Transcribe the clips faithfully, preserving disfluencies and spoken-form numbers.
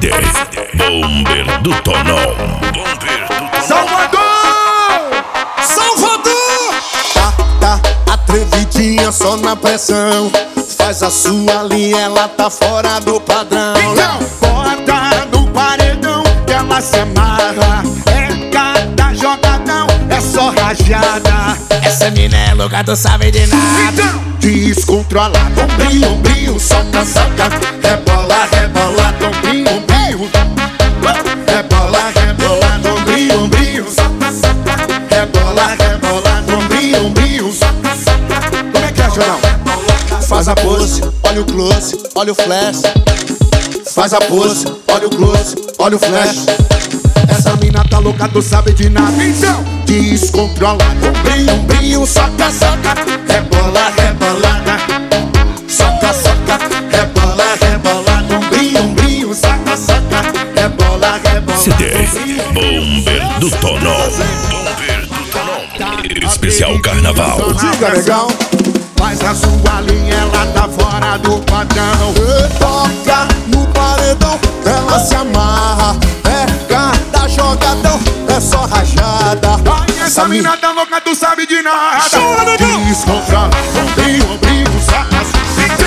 D Bomber do Tonão. Bomber do Tonão. Salvador! Salvador! Tá, tá atrevidinha só na pressão. Faz a sua linha, ela tá fora do padrão. Então, bota no paredão que ela se amarra. É cada jogadão, é só rajada. Essa mina é louca, tu sabe de nada. Então, descontrolado, ombrinho, ombrinho, soca, soca. Rebola, rebola, ombrinho, ombrinho. Rebola, rebola, ombrinho, ombrinho. Rebola, rebola, ombrinho, ombrinho. Como é que é, Jorão? Faz a pose, olha o close, olha o flash. Faz a pose, olha o close, olha o flash. Essa mina tá louca, tu sabe de nada. Então, descontrolado, ombrinho, ombrinho, soca, soca. Rebola, rebolada. Soca, soca. Rebola, rebolada. Ombrinho, ombrinho, soca, soca. Rebola, rebolada. C D Bomber do Tonão. Bomber do Tonão. Especial Carnaval. Diga, legal. Faz a sua linha, ela tá fora do padrão. Toca no paredão, ela se amarra. É cada jogadão, é só rajada. Ai, essa mina tá louca, tu sabe de nada. Descontrola, ombrinho, ombrinho, soca, soca.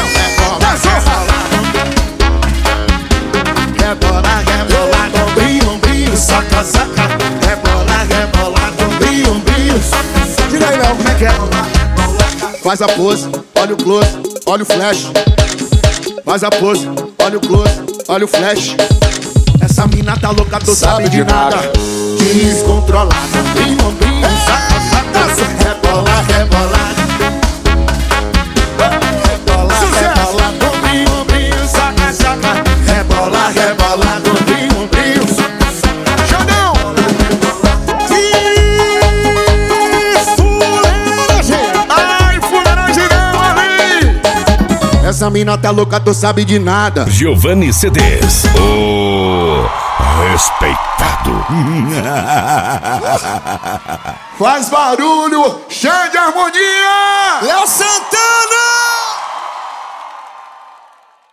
Rebola, rebola, ombrinho, ombrinho, soca, soca. Rebola, rebola, ombrinho, ombrinho, soca, soca. Diga aí, Léo, como é que é? Faz a pose, olha o close, olha o flash. Faz a pose, olha o close, olha o flash. Essa mina tá louca, tu sabe de nada. Descontrolada, ombrinho, ombrinho, soca, soca. Rebola, rebola. Rebola, rebola, ombrinho, ombrinho, soca, soca. Rebola, rebola, ombrinho, ombrinho, soca, soca. Xandão! Ai, fuleiragem não, ali! Essa mina tá louca, tu sabe de nada. Giovanni C Ds, o respeitado. Faz barulho, cheio de harmonia! Léo Santana!